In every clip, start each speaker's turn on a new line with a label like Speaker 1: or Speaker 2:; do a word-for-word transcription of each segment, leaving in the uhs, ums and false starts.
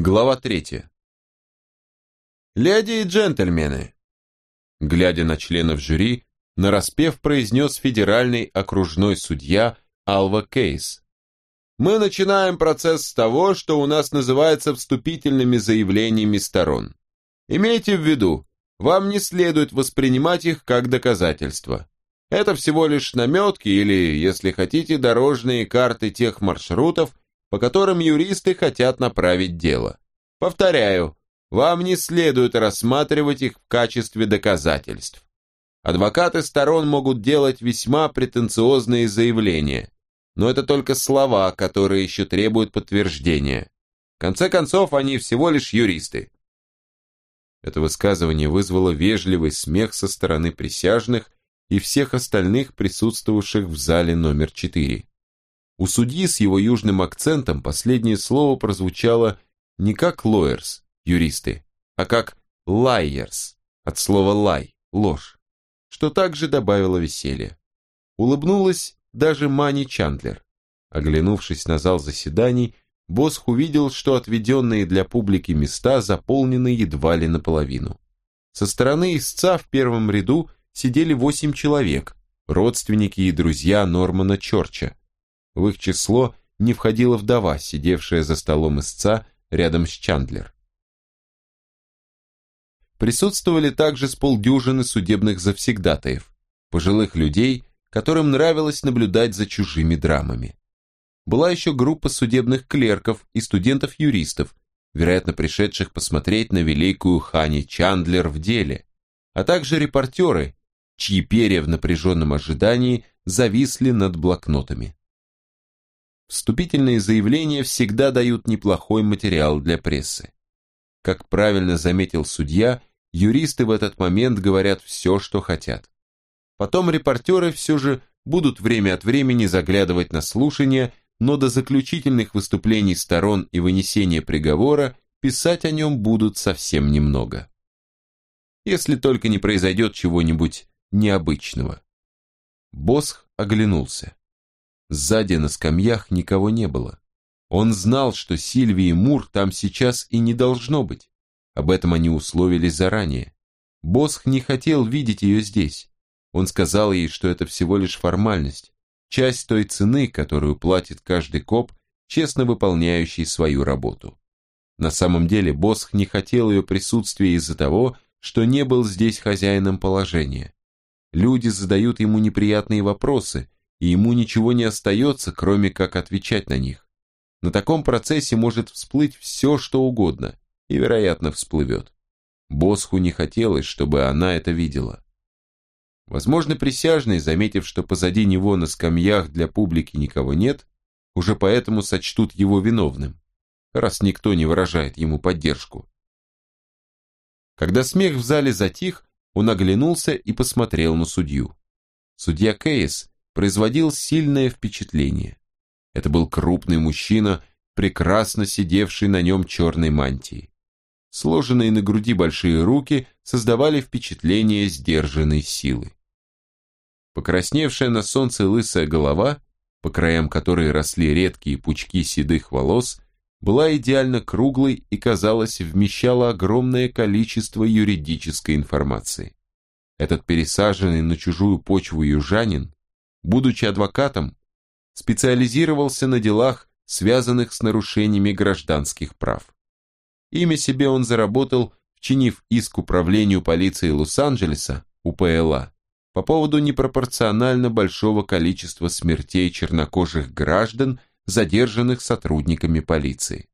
Speaker 1: Глава третья. «Леди и джентльмены!» Глядя на членов жюри, нараспев произнес федеральный окружной судья Алва Кейс. «Мы начинаем процесс с того, что у нас называется вступительными заявлениями сторон. Имейте в виду, вам не следует воспринимать их как доказательства. Это всего лишь наметки или, если хотите, дорожные карты тех маршрутов, по которым юристы хотят направить дело. Повторяю, вам не следует рассматривать их в качестве доказательств. Адвокаты сторон могут делать весьма претенциозные заявления, но это только слова, которые еще требуют подтверждения. В конце концов, они всего лишь юристы». Это высказывание вызвало вежливый смех со стороны присяжных и всех остальных присутствовавших в зале номер четыре. У судьи с его южным акцентом последнее слово прозвучало не как lawyers, юристы, а как liars, от слова lie, ложь, что также добавило веселья. Улыбнулась даже Мани Чандлер. Оглянувшись на зал заседаний, Босх увидел, что отведенные для публики места заполнены едва ли наполовину. Со стороны истца в первом ряду сидели восемь человек, родственники и друзья Нормана Чорча. В их число не входила вдова, сидевшая за столом истца рядом с Чандлер. Присутствовали также с полдюжины судебных завсегдатаев, пожилых людей, которым нравилось наблюдать за чужими драмами. Была еще группа судебных клерков и студентов-юристов, вероятно, пришедших посмотреть на великую Хани Чандлер в деле, а также репортеры, чьи перья в напряженном ожидании зависли над блокнотами. Вступительные заявления всегда дают неплохой материал для прессы. Как правильно заметил судья, юристы в этот момент говорят все, что хотят. Потом репортеры все же будут время от времени заглядывать на слушания, но до заключительных выступлений сторон и вынесения приговора писать о нем будут совсем немного. Если только не произойдет чего-нибудь необычного. Босх оглянулся. Сзади на скамьях никого не было. Он знал, что Сильвии Мур там сейчас и не должно быть. Об этом они условились заранее. Босх не хотел видеть ее здесь. Он сказал ей, что это всего лишь формальность, часть той цены, которую платит каждый коп, честно выполняющий свою работу. На самом деле Босх не хотел ее присутствия из-за того, что не был здесь хозяином положения. Люди задают ему неприятные вопросы, и ему ничего не остается, кроме как отвечать на них. На таком процессе может всплыть все, что угодно, и, вероятно, всплывет. Босху не хотелось, чтобы она это видела. Возможно, присяжные, заметив, что позади него на скамьях для публики никого нет, уже поэтому сочтут его виновным, раз никто не выражает ему поддержку. Когда смех в зале затих, он оглянулся и посмотрел на судью. Судья Кейс производил сильное впечатление. Это был крупный мужчина, прекрасно сидевший на нем черной мантии. Сложенные на груди большие руки создавали впечатление сдержанной силы. Покрасневшая на солнце лысая голова, по краям которой росли редкие пучки седых волос, была идеально круглой и, казалось, вмещала огромное количество юридической информации. Этот пересаженный на чужую почву южанин, будучи адвокатом, специализировался на делах, связанных с нарушениями гражданских прав. Имя себе он заработал, вчинив иск управлению полиции Лос-Анджелеса, У П Л А, по поводу непропорционально большого количества смертей чернокожих граждан, задержанных сотрудниками полиции.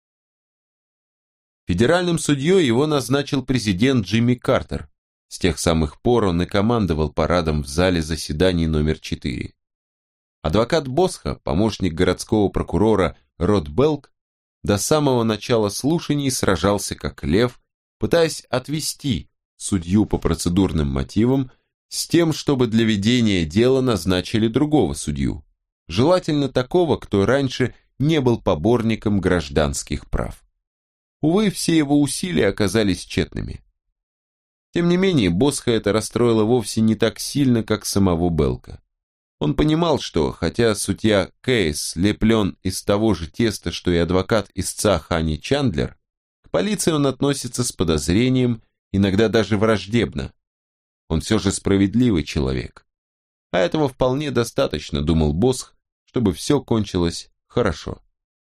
Speaker 1: Федеральным судьей его назначил президент Джимми Картер. С тех самых пор он и командовал парадом в зале заседаний номер четыре. Адвокат Босха, помощник городского прокурора Род Белк, до самого начала слушаний сражался как лев, пытаясь отвести судью по процедурным мотивам с тем, чтобы для ведения дела назначили другого судью, желательно такого, кто раньше не был поборником гражданских прав. Увы, все его усилия оказались тщетными. Тем не менее, Босха это расстроило вовсе не так сильно, как самого Белка. Он понимал, что, хотя судья Кейс леплен из того же теста, что и адвокат истца Хани Чандлер, полиции он относится с подозрением, иногда даже враждебно. Он все же справедливый человек. А этого вполне достаточно, думал Босх, чтобы все кончилось хорошо.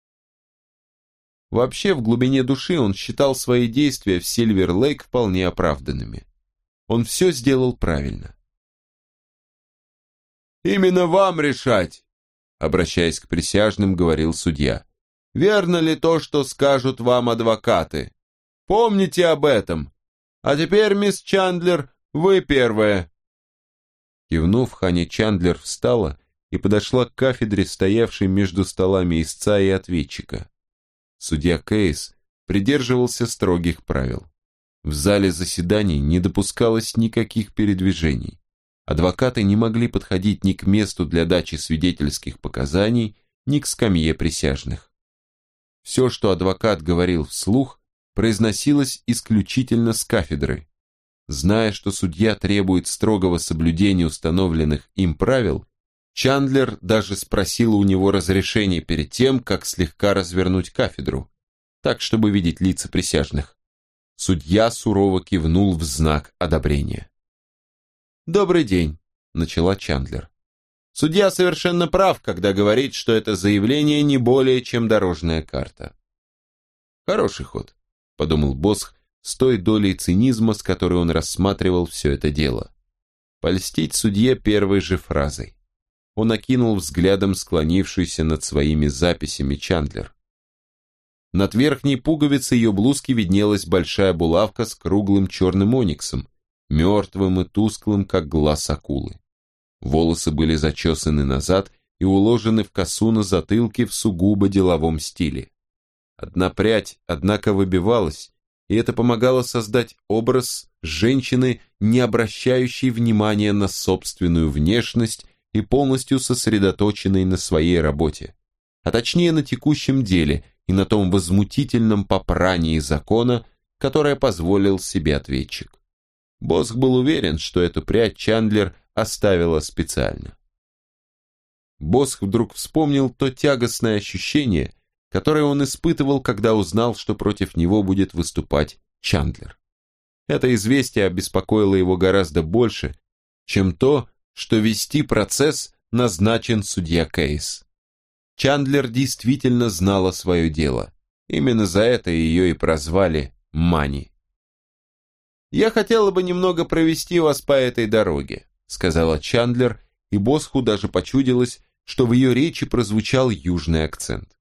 Speaker 1: Вообще, в глубине души он считал свои действия в Сильвер-Лейк вполне оправданными. Он все сделал правильно. «Именно вам решать», — обращаясь к присяжным, говорил судья. «Верно ли то, что скажут вам адвокаты? Помните об этом. А теперь, мисс Чандлер, вы первая». Кивнув, Ханни Чандлер встала и подошла к кафедре, стоявшей между столами истца и ответчика. Судья Кейс придерживался строгих правил. В зале заседаний не допускалось никаких передвижений. Адвокаты не могли подходить ни к месту для дачи свидетельских показаний, ни к скамье присяжных. Все, что адвокат говорил вслух, произносилось исключительно с кафедры. Зная, что судья требует строгого соблюдения установленных им правил, Чандлер даже спросил у него разрешения перед тем, как слегка развернуть кафедру, так, чтобы видеть лица присяжных. Судья сурово кивнул в знак одобрения. «Добрый день», — начала Чандлер. «Судья совершенно прав, когда говорит, что это заявление не более, чем дорожная карта». «Хороший ход», — подумал Босх с той долей цинизма, с которой он рассматривал все это дело. Польстить судье первой же фразой. Он окинул взглядом склонившийся над своими записями Чандлер. Над верхней пуговицей ее блузки виднелась большая булавка с круглым черным ониксом, мертвым и тусклым, как глаз акулы. Волосы были зачесаны назад и уложены в косу на затылке в сугубо деловом стиле. Одна прядь, однако, выбивалась, и это помогало создать образ женщины, не обращающей внимания на собственную внешность и полностью сосредоточенной на своей работе, а точнее на текущем деле и на том возмутительном попрании закона, которое позволил себе ответчик. Босх был уверен, что эту прядь Чандлер оставила специально. Босх вдруг вспомнил то тягостное ощущение, которое он испытывал, когда узнал, что против него будет выступать Чандлер. Это известие обеспокоило его гораздо больше, чем то, что вести процесс назначен судья Кейс. Чандлер действительно знала свое дело. Именно за это ее и прозвали Мани. «Я хотела бы немного провести вас по этой дороге», сказала Чандлер, и Босху даже почудилось, что в ее речи прозвучал южный акцент.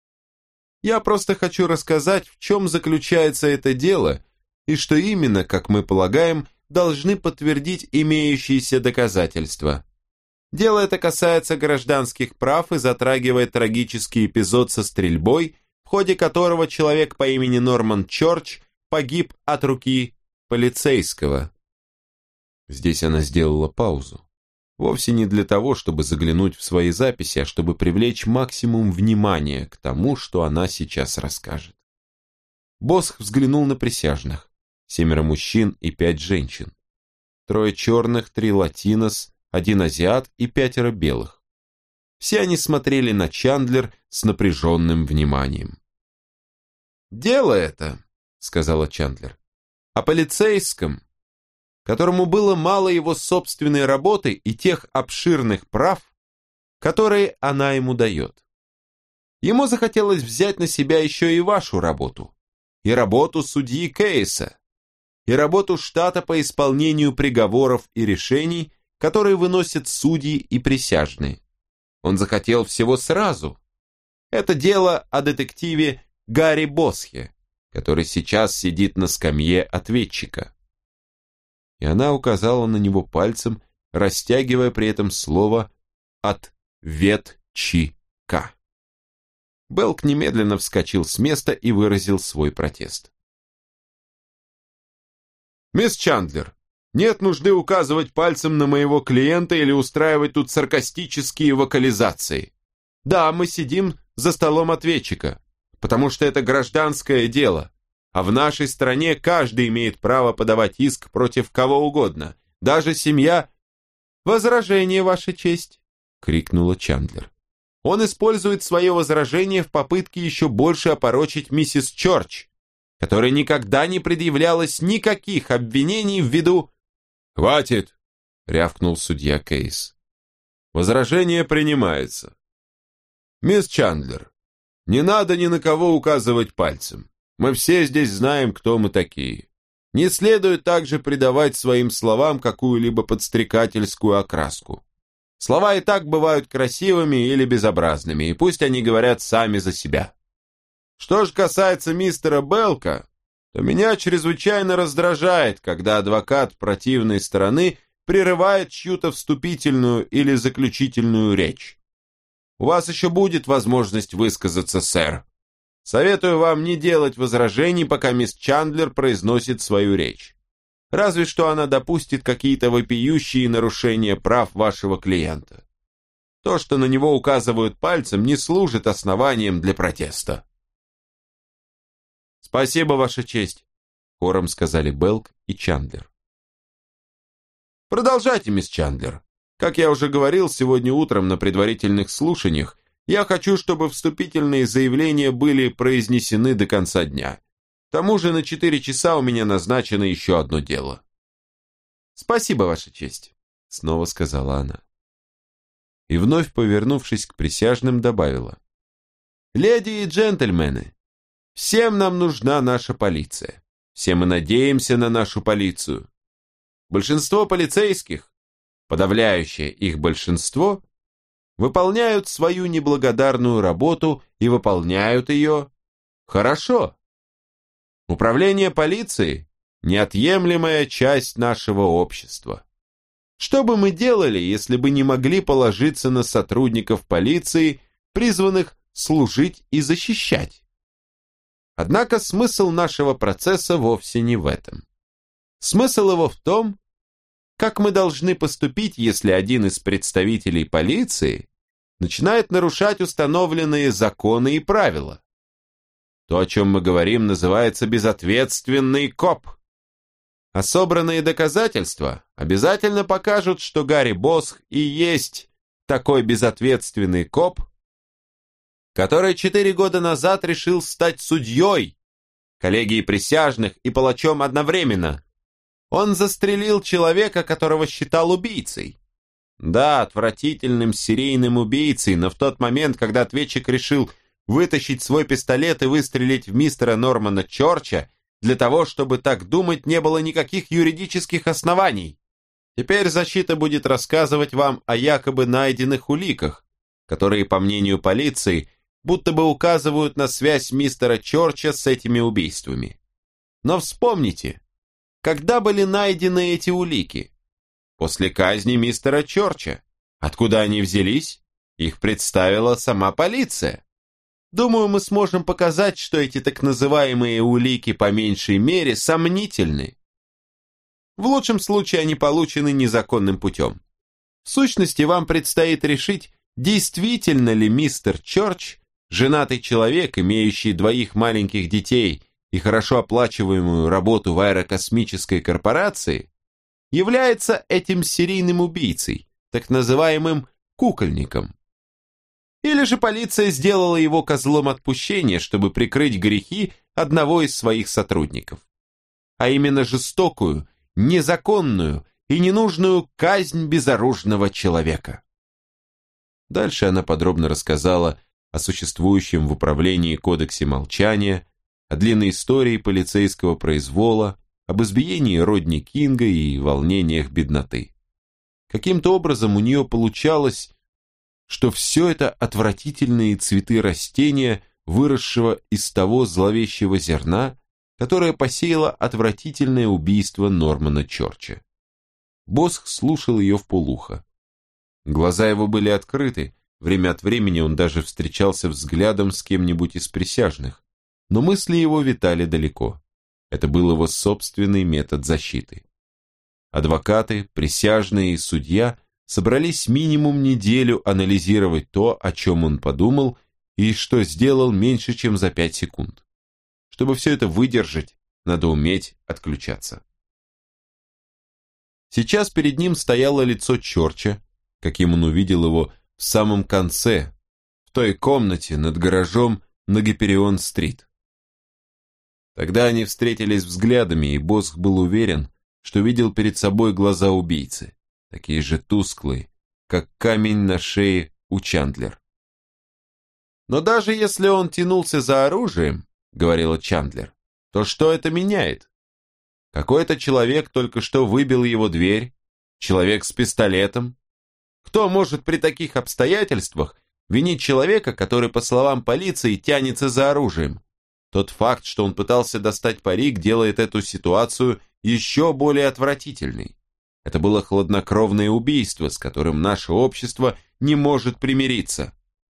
Speaker 1: «Я просто хочу рассказать, в чем заключается это дело, и что именно, как мы полагаем, должны подтвердить имеющиеся доказательства. Дело это касается гражданских прав и затрагивает трагический эпизод со стрельбой, в ходе которого человек по имени Норман Чорч погиб от руки полицейского». Здесь она сделала паузу. Вовсе не для того, чтобы заглянуть в свои записи, а чтобы привлечь максимум внимания к тому, что она сейчас расскажет. Босх взглянул на присяжных. Семеро мужчин и пять женщин. Трое черных, три латинос, один азиат и пятеро белых. Все они смотрели на Чандлер с напряженным вниманием. «Дело это», — сказала Чандлер, — «о полицейском, которому было мало его собственной работы и тех обширных прав, которые она ему дает. Ему захотелось взять на себя еще и вашу работу, и работу судьи Кейса, и работу штата по исполнению приговоров и решений, которые выносят судьи и присяжные. Он захотел всего сразу. Это дело о детективе Гарри Босхе, который сейчас сидит на скамье ответчика». И она указала на него пальцем, растягивая при этом слово «ответчика». Белк немедленно вскочил с места и выразил свой протест. «Мисс Чандлер, нет нужды указывать пальцем на моего клиента или устраивать тут саркастические вокализации. Да, мы сидим за столом ответчика, потому что это гражданское дело, а в нашей стране каждый имеет право подавать иск против кого угодно, даже семья...» «Возражение, Ваша честь!» — крикнула Чандлер. «Он использует свое возражение в попытке еще больше опорочить миссис Чорч. которой никогда не предъявлялось никаких обвинений ввиду... «Хватит!» — рявкнул судья Кейс. «Возражение принимается. Мисс Чандлер, не надо ни на кого указывать пальцем. Мы все здесь знаем, кто мы такие. Не следует также придавать своим словам какую-либо подстрекательскую окраску. Слова и так бывают красивыми или безобразными, и пусть они говорят сами за себя. Что же касается мистера Белка, то меня чрезвычайно раздражает, когда адвокат противной стороны прерывает чью-то вступительную или заключительную речь. У вас еще будет возможность высказаться, сэр. Советую вам не делать возражений, пока мисс Чандлер произносит свою речь. Разве что она допустит какие-то вопиющие нарушения прав вашего клиента. То, что на него указывают пальцем, не служит основанием для протеста». «Спасибо, Ваша честь», — хором сказали Белк и Чандлер. «Продолжайте, мисс Чандлер. Как я уже говорил сегодня утром на предварительных слушаниях, я хочу, чтобы вступительные заявления были произнесены до конца дня. К тому же на четыре часа у меня назначено еще одно дело». «Спасибо, Ваша честь», — снова сказала она. И вновь, повернувшись к присяжным, добавила: «Леди и джентльмены, всем нам нужна наша полиция. Все мы надеемся на нашу полицию. Большинство полицейских, подавляющее их большинство, выполняют свою неблагодарную работу и выполняют ее хорошо. Управление полицией – неотъемлемая часть нашего общества. Что бы мы делали, если бы не могли положиться на сотрудников полиции, призванных служить и защищать? Однако смысл нашего процесса вовсе не в этом. Смысл его в том, как мы должны поступить, если один из представителей полиции начинает нарушать установленные законы и правила. То, о чем мы говорим, называется безответственный коп. А собранные доказательства обязательно покажут, что Гарри Босх и есть такой безответственный коп, который четыре года назад решил стать судьей, коллегией присяжных и палачом одновременно. Он застрелил человека, которого считал убийцей. Да, отвратительным серийным убийцей, но в тот момент, когда ответчик решил вытащить свой пистолет и выстрелить в мистера Нормана Чорча, для того, чтобы так думать, не было никаких юридических оснований. Теперь защита будет рассказывать вам о якобы найденных уликах, которые, по мнению полиции, будто бы указывают на связь мистера Чорча с этими убийствами. Но вспомните, когда были найдены эти улики? После казни мистера Чорча. Откуда они взялись? Их представила сама полиция. Думаю, мы сможем показать, что эти так называемые улики по меньшей мере сомнительны. В лучшем случае они получены незаконным путем. В сущности, вам предстоит решить, действительно ли мистер Чорч, женатый человек, имеющий двоих маленьких детей и хорошо оплачиваемую работу в аэрокосмической корпорации, является этим серийным убийцей, так называемым кукольником. Или же полиция сделала его козлом отпущения, чтобы прикрыть грехи одного из своих сотрудников. А именно жестокую, незаконную и ненужную казнь безоружного человека. Дальше она подробно рассказала о существующем в управлении кодексе молчания, о длинной истории полицейского произвола, об избиении Родни Кинга и волнениях бедноты. Каким-то образом у нее получалось, что все это отвратительные цветы растения, выросшего из того зловещего зерна, которое посеяло отвратительное убийство Нормана Чорча. Босх слушал ее вполуха. Глаза его были открыты, время от времени он даже встречался взглядом с кем-нибудь из присяжных, но мысли его витали далеко. Это был его собственный метод защиты. Адвокаты, присяжные и судья собрались минимум неделю анализировать то, о чем он подумал и что сделал меньше, чем за пять секунд. Чтобы все это выдержать, надо уметь отключаться. Сейчас перед ним стояло лицо Чорча, каким он увидел его в самом конце, в той комнате над гаражом на Гиперион-стрит. Тогда они встретились взглядами, и Босх был уверен, что видел перед собой глаза убийцы, такие же тусклые, как камень на шее у Чандлер. «Но даже если он тянулся за оружием, — говорила Чандлер, — то что это меняет? Какой-то человек только что выбил его дверь, человек с пистолетом. Кто может при таких обстоятельствах винить человека, который, по словам полиции, тянется за оружием? Тот факт, что он пытался достать парик, делает эту ситуацию еще более отвратительной. Это было хладнокровное убийство, с которым наше общество не может примириться».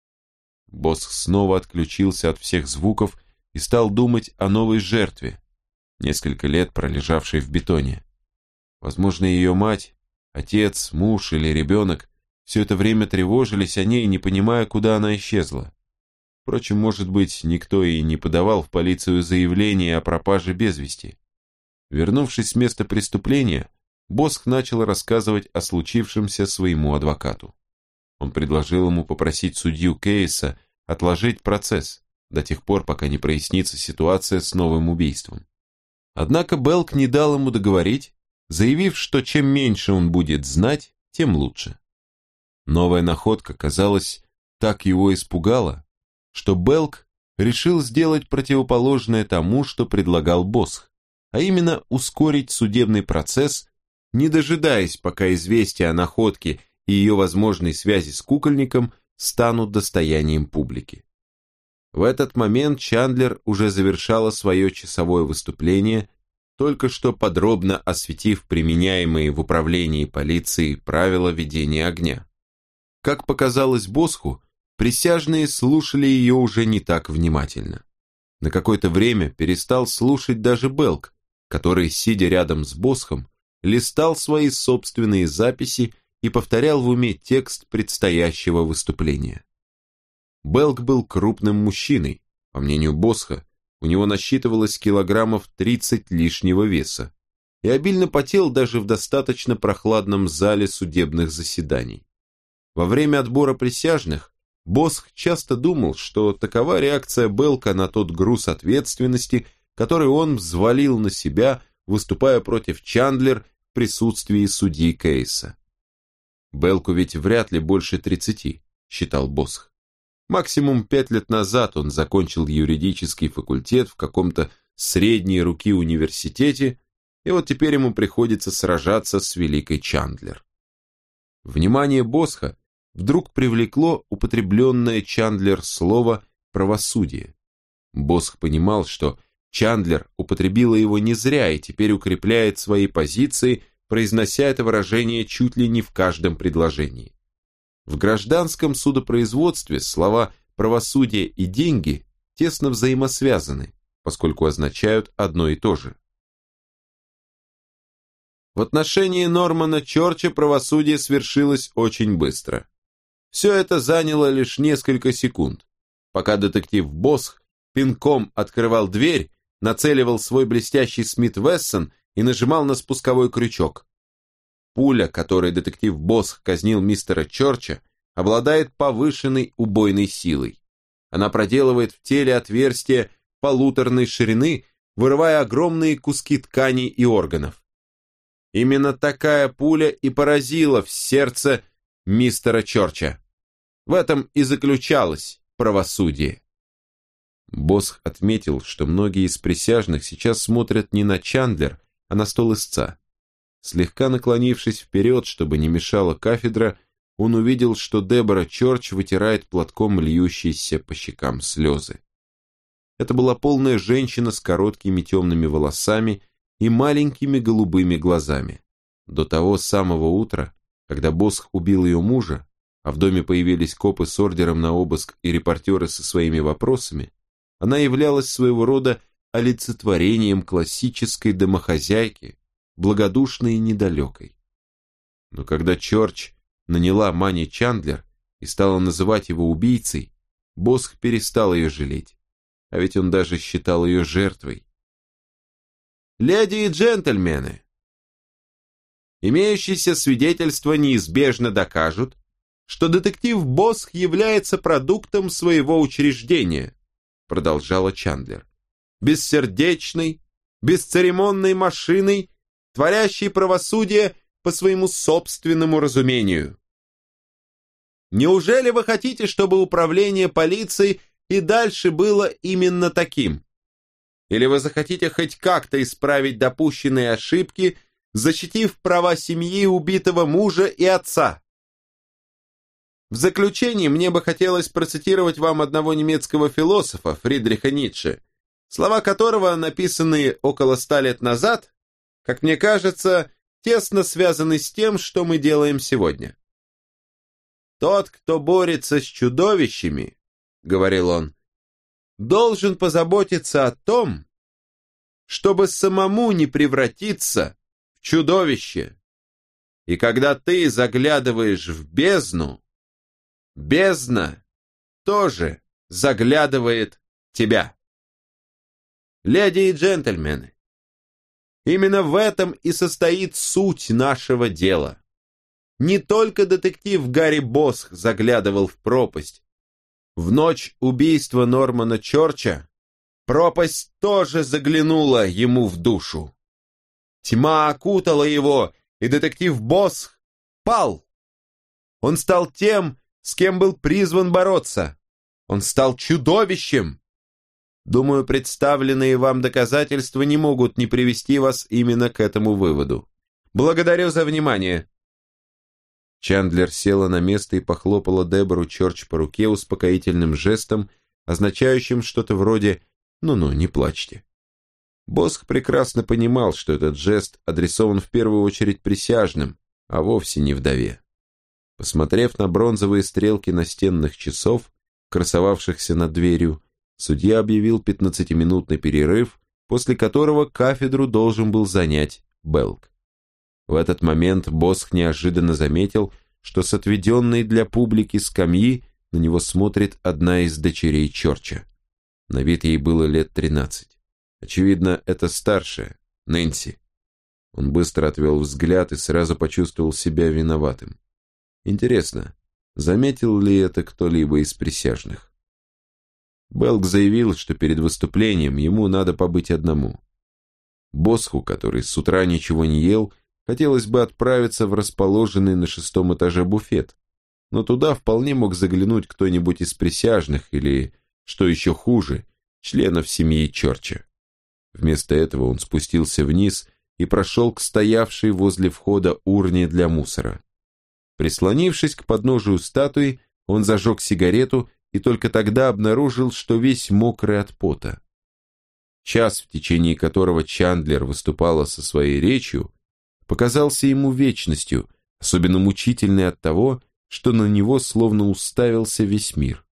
Speaker 1: Босх снова отключился от всех звуков и стал думать о новой жертве, несколько лет пролежавшей в бетоне. Возможно, ее мать, отец, муж или ребенок все это время тревожились о ней, не понимая, куда она исчезла. Впрочем, может быть, никто и не подавал в полицию заявление о пропаже без вести. Вернувшись с места преступления, Босх начал рассказывать о случившемся своему адвокату. Он предложил ему попросить судью Кейса отложить процесс до тех пор, пока не прояснится ситуация с новым убийством. Однако Белк не дал ему договорить, заявив, что чем меньше он будет знать, тем лучше. Новая находка, казалось, так его испугала, что Белк решил сделать противоположное тому, что предлагал Босх, а именно ускорить судебный процесс, не дожидаясь, пока известия о находке и ее возможной связи с кукольником станут достоянием публики. В этот момент Чандлер уже завершала свое часовое выступление, только что подробно осветив применяемые в управлении полиции правила ведения огня. Как показалось Босху, присяжные слушали ее уже не так внимательно. На какое-то время перестал слушать даже Белк, который, сидя рядом с Босхом, листал свои собственные записи и повторял в уме текст предстоящего выступления. Белк был крупным мужчиной, по мнению Босха, у него насчитывалось килограммов тридцать лишнего веса, и обильно потел даже в достаточно прохладном зале судебных заседаний. Во время отбора присяжных Босх часто думал, что такова реакция Белка на тот груз ответственности, который он взвалил на себя, выступая против Чандлер в присутствии судьи Кейса. Белку ведь вряд ли больше тридцати, считал Босх. Максимум пять лет назад он закончил юридический факультет в каком-то средней руки университете, и вот теперь ему приходится сражаться с великой Чандлер. Внимание Босха вдруг привлекло употребленное Чандлер слово «правосудие». Босх понимал, что Чандлер употребила его не зря и теперь укрепляет свои позиции, произнося это выражение чуть ли не в каждом предложении. В гражданском судопроизводстве слова «правосудие» и «деньги» тесно взаимосвязаны, поскольку означают одно и то же. В отношении Нормана Чорча правосудие свершилось очень быстро. Все это заняло лишь несколько секунд. Пока детектив Босх пинком открывал дверь, нацеливал свой блестящий Смит-Вессон и нажимал на спусковой крючок. Пуля, которой детектив Босх казнил мистера Чорча, обладает повышенной убойной силой. Она проделывает в теле отверстие полуторной ширины, вырывая огромные куски тканей и органов. Именно такая пуля и поразила в сердце мистера Чорча. В этом и заключалось правосудие. Босх отметил, что многие из присяжных сейчас смотрят не на Чандлер, а на стол истца. Слегка наклонившись вперед, чтобы не мешала кафедра, он увидел, что Дебора Чорч вытирает платком льющиеся по щекам слезы. Это была полная женщина с короткими темными волосами и маленькими голубыми глазами. До того самого утра, когда Босх убил ее мужа, а в доме появились копы с ордером на обыск и репортеры со своими вопросами, она являлась своего рода олицетворением классической домохозяйки, благодушной и недалекой. Но когда Чорч наняла Мани Чандлер и стала называть его убийцей, Босх перестал ее жалеть, а ведь он даже считал ее жертвой. «Леди и джентльмены, имеющиеся свидетельства неизбежно докажут, что детектив Босх является продуктом своего учреждения», продолжала Чандлер. бессердечной, бесцеремонной машиной, творящей правосудие по своему собственному разумению. Неужели вы хотите, чтобы управление полицией и дальше было именно таким? Или вы захотите хоть как-то исправить допущенные ошибки, защитив права семьи убитого мужа и отца? В заключение мне бы хотелось процитировать вам одного немецкого философа, Фридриха Ницше, слова которого, написанные около ста лет назад, как мне кажется, тесно связаны с тем, что мы делаем сегодня. «Тот, кто борется с чудовищами, — говорил он, — должен позаботиться о том, чтобы самому не превратиться в чудовище. И когда ты заглядываешь в бездну, бездна тоже заглядывает в тебя». Леди и джентльмены, именно в этом и состоит суть нашего дела. Не только детектив Гарри Босх заглядывал в пропасть. В ночь убийства Нормана Чорча пропасть тоже заглянула ему в душу. Тьма окутала его, и детектив Босх пал. Он стал тем, с кем был призван бороться. Он стал чудовищем. Думаю, представленные вам доказательства не могут не привести вас именно к этому выводу. Благодарю за внимание. Чандлер села на место и похлопала Дебору Чорч по руке успокоительным жестом, означающим что-то вроде «ну-ну, не плачьте». Босх прекрасно понимал, что этот жест адресован в первую очередь присяжным, а вовсе не вдове. Посмотрев на бронзовые стрелки настенных часов, красовавшихся над дверью, судья объявил пятнадцатиминутный перерыв, после которого кафедру должен был занять Белк. В этот момент Босх неожиданно заметил, что с отведенной для публики скамьи на него смотрит одна из дочерей Чорча. На вид ей было лет тринадцать. Очевидно, это старшая, Нэнси. Он быстро отвел взгляд и сразу почувствовал себя виноватым. Интересно, заметил ли это кто-либо из присяжных? Белк заявил, что перед выступлением ему надо побыть одному. Босху, который с утра ничего не ел, хотелось бы отправиться в расположенный на шестом этаже буфет, но туда вполне мог заглянуть кто-нибудь из присяжных или, что еще хуже, членов семьи Чорча. Вместо этого он спустился вниз и прошел к стоявшей возле входа урне для мусора. Прислонившись к подножию статуи, он зажег сигарету и только тогда обнаружил, что весь мокрый от пота. Час, в течение которого Чандлер выступала со своей речью, показался ему вечностью, особенно мучительной от того, что на него словно уставился весь мир.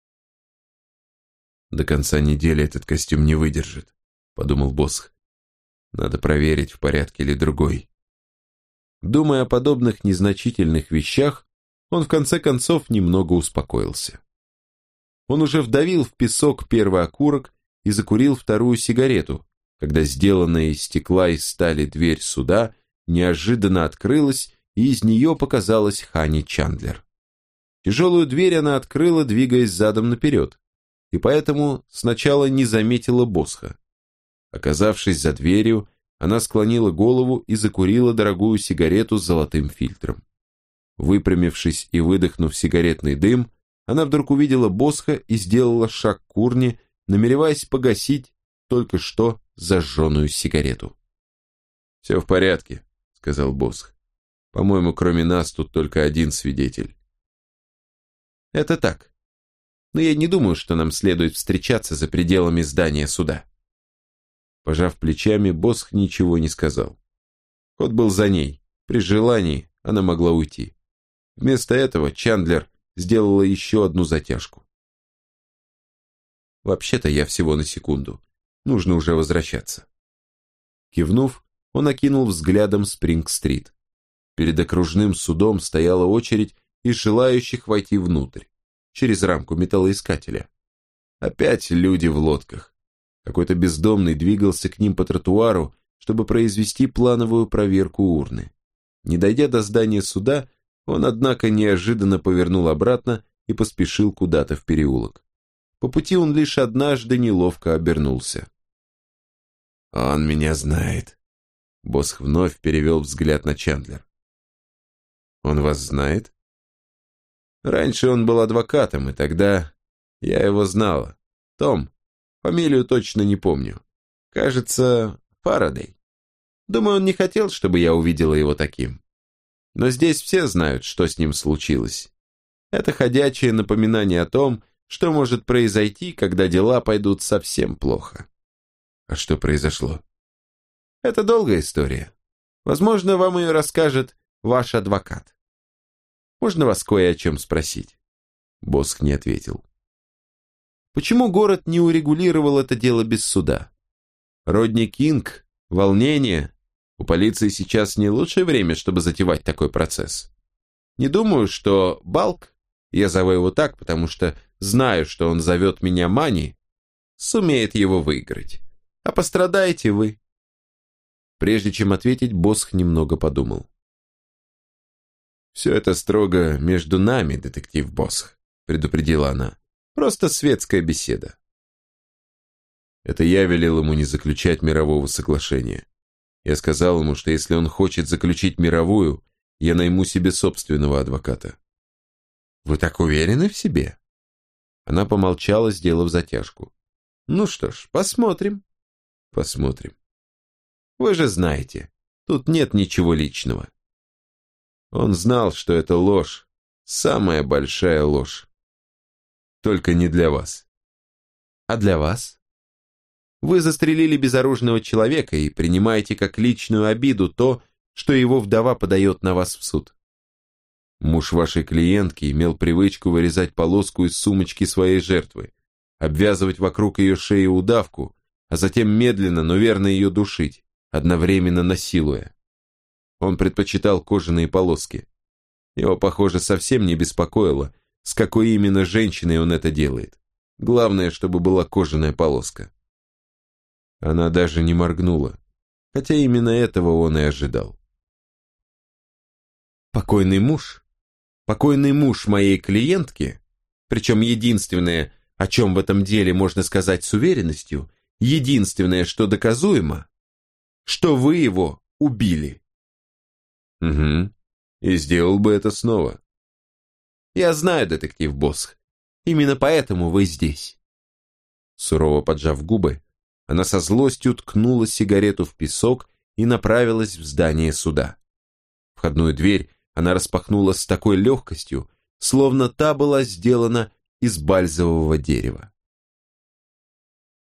Speaker 1: «До конца недели этот костюм не выдержит», — подумал Босх. «Надо проверить, в порядке ли другой». Думая о подобных незначительных вещах, он в конце концов немного успокоился. Он уже вдавил в песок первый окурок и закурил вторую сигарету, когда сделанная из стекла и стали дверь суда неожиданно открылась, и из нее показалась Ханни Чандлер. Тяжелую дверь она открыла, двигаясь задом наперед, и поэтому сначала не заметила Босха. Оказавшись за дверью, она склонила голову и закурила дорогую сигарету с золотым фильтром. Выпрямившись и выдохнув сигаретный дым, она вдруг увидела Босха и сделала шаг к урне, намереваясь погасить только что зажженную сигарету. «Все в порядке», — сказал Босх. «По-моему, кроме нас тут только один свидетель». «Это так. Но я не думаю, что нам следует встречаться за пределами здания суда». Пожав плечами, Босх ничего не сказал. Ход был за ней. При желании она могла уйти. Вместо этого Чандлер сделала еще одну затяжку. «Вообще-то я всего на секунду. Нужно уже возвращаться». Кивнув, он окинул взглядом Спринг-стрит. Перед окружным судом стояла очередь из желающих войти внутрь, через рамку металлоискателя. Опять люди в лодках. Какой-то бездомный двигался к ним по тротуару, чтобы произвести плановую проверку урны. Не дойдя до здания суда, он, однако, неожиданно повернул обратно и поспешил куда-то в переулок. По пути он лишь однажды неловко обернулся. Он меня знает. Босх вновь перевел взгляд на Чандлер. Он вас знает? Раньше он был адвокатом, и тогда я его знала. Том, фамилию точно не помню. Кажется, Фарадей. Думаю, он не хотел, чтобы я увидела его таким. Но здесь все знают, что с ним случилось. Это ходячее напоминание о том, что может произойти, когда дела пойдут совсем плохо. А что произошло? Это долгая история. Возможно, вам ее расскажет ваш адвокат. Можно вас кое о чем спросить? Босх не ответил. Почему город не урегулировал это дело без суда? Родни Кинг, волнение. У полиции сейчас не лучшее время, чтобы затевать такой процесс. Не думаю, что Балк, я зову его так, потому что знаю, что он зовет меня Мани, сумеет его выиграть. А пострадаете вы. Прежде чем ответить, Босх немного подумал. «Все это строго между нами, детектив Босх», предупредила она. «Просто светская беседа». Это я велел ему не заключать мирового соглашения. Я сказал ему, что если он хочет заключить мировую, я найму себе собственного адвоката. «Вы так уверены в себе?» Она помолчала, сделав затяжку. «Ну что ж, посмотрим». «Посмотрим. Вы же знаете, тут нет ничего личного». Он знал, что это ложь, самая большая ложь. Только не для вас. А для вас? Вы застрелили безоружного человека и принимаете как личную обиду то, что его вдова подает на вас в суд. Муж вашей клиентки имел привычку вырезать полоску из сумочки своей жертвы, обвязывать вокруг ее шеи удавку, а затем медленно, но верно ее душить, одновременно насилуя. Он предпочитал кожаные полоски. Его, похоже, совсем не беспокоило, с какой именно женщиной он это делает. Главное, чтобы была кожаная полоска. Она даже не моргнула, хотя именно этого он и ожидал. Покойный муж, покойный муж моей клиентки, причем единственное, о чем в этом деле можно сказать с уверенностью, единственное, что доказуемо, что вы его убили. Угу, и сделал бы это снова. Я знаю, детектив Босх, именно поэтому вы здесь. Сурово поджав губы, она со злостью ткнула сигарету в песок и направилась в здание суда. Входную дверь она распахнула с такой легкостью, словно та была сделана из бальзового дерева.